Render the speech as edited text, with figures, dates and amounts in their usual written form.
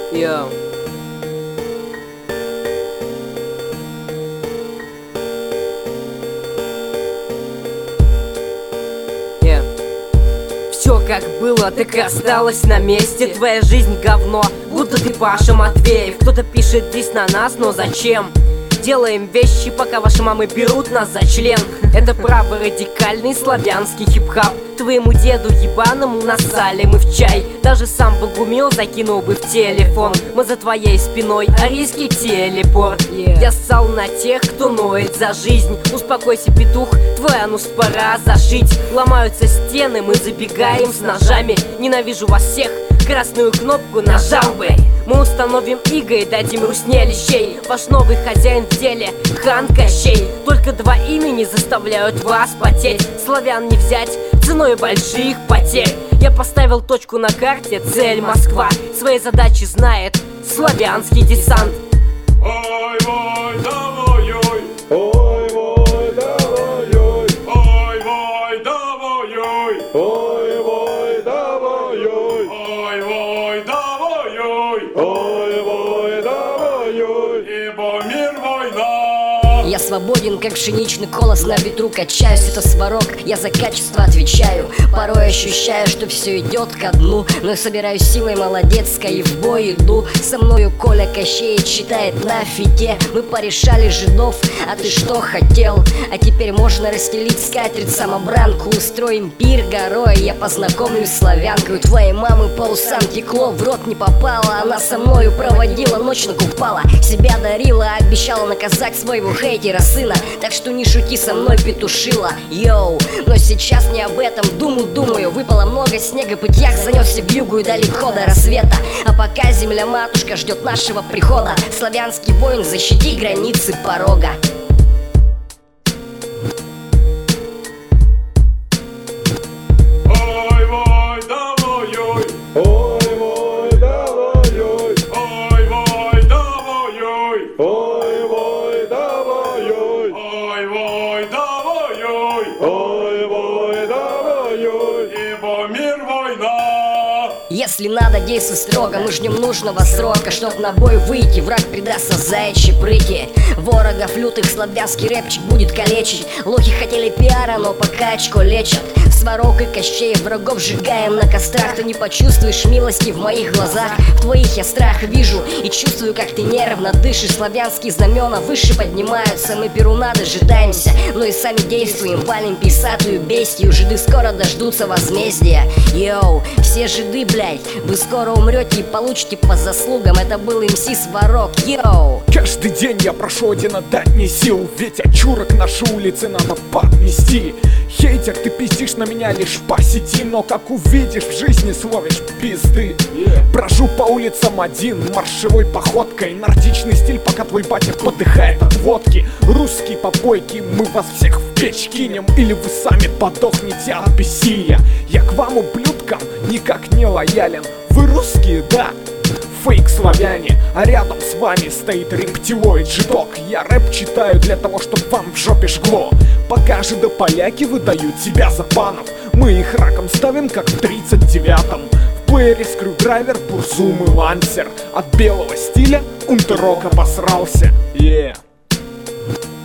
Йоу. Все как было, так и осталось на месте. Твоя жизнь говно, будто ты Паша Матвеев. Кто-то пишет здесь на нас, но зачем? Делаем вещи, пока ваши мамы берут нас за член. Это правый радикальный славянский хип-хап. Твоему деду ебаному насали мы в чай. Даже сам Богумил закинул бы в телефон. Мы за твоей спиной, арийский телепорт. Я ссал на тех, кто ноет за жизнь. Успокойся, петух, твой анус пора зашить. Ломаются стены, мы забегаем с ножами. Ненавижу вас всех, красную кнопку нажал бы. Мы установим иго и дадим русне лещей. Ваш новый хозяин в деле хан Кощей. Только два имени заставляют вас потеть. Славян не взять ценой больших потерь. Я поставил точку на карте, цель Москва. Свои задачи знает славянский десант. Ой-вой, давай-ой, ой-вой, давай-ой, ой-вой, давай-ой, ой-вой, давай-ой, ой-вой, давай-ой, ой-вой, давай-ой, ибо мир война. Я свободен, как пшеничный колос на ветру качаюсь. Это сварог, я за качество отвечаю. Порой ощущаю, что все идет ко дну, но я собираюсь силой молодецкой и в бой иду. Со мною Коля Кощеич читает на фите. Мы порешали жидов, а ты что хотел? А теперь можно расстелить скатерть самобранку. Устроим пир горой, я познакомлюсь с славянкой. У твоей мамы по усам текло, в рот не попало. Она со мною проводила ночь, накупала, себя дарила, обещала наказать своего хейтера сына. Так что не шути со мной, петушила, йоу. Но сейчас не об этом думаю. Выпало много снега, путях занесся в югу и далеко до рассвета. А пока земля-матушка ждет нашего прихода, славянский воин, защити границы порога. Ой-вой, давай-ой, ой-вой, давай-ой, ой-вой, давай-ой, ой-вой, давай-ой, ой-вой, давай-ой, ой-вой, давай-ой, ибо мир война. Если надо, действуй строго, мы ждем нужного срока. Чтоб на бой выйти, враг предастся заячьи прыти. Ворогов лютых славянский рэпчик будет калечить. Лохи хотели пиара, но пока очко лечат. Сварог и Кощей врагов сжигаем на кострах. Ты не почувствуешь милости в моих глазах. В твоих я страх вижу и чувствую, как ты нервно дышишь. Славянские знамена выше поднимаются. Мы Перуна дожидаемся, но и сами действуем. Валим писатую бестию. Жиды скоро дождутся возмездия. Йоу, все жиды, блядь, вы скоро умрете и получите по заслугам. Это был МС Сварог, йоу. Каждый день я прошу один отдать мне сил, ведь очурок наши улицы надо поднести. Хейтер, ты пиздишь на меня лишь по сети, но как увидишь в жизни словишь пизды. Брожу по улицам один, маршевой походкой. Нордичный стиль, пока твой батя подыхает от водки. Русские попойки, мы вас всех в печь кинем, или вы сами подохнете от бессилия. Я к вам, ублюдкам, никак не лоялен. Вы русские, да? Фейк славяне, а рядом с вами стоит рептилоид жидок. Я рэп читаю для того, чтобы вам в жопе жгло. Пока же до поляки выдают себя за панов, мы их раком ставим, как в 39-м. В плеере скрюдрайвер, бурзум и лансер. От белого стиля унтерок обосрался.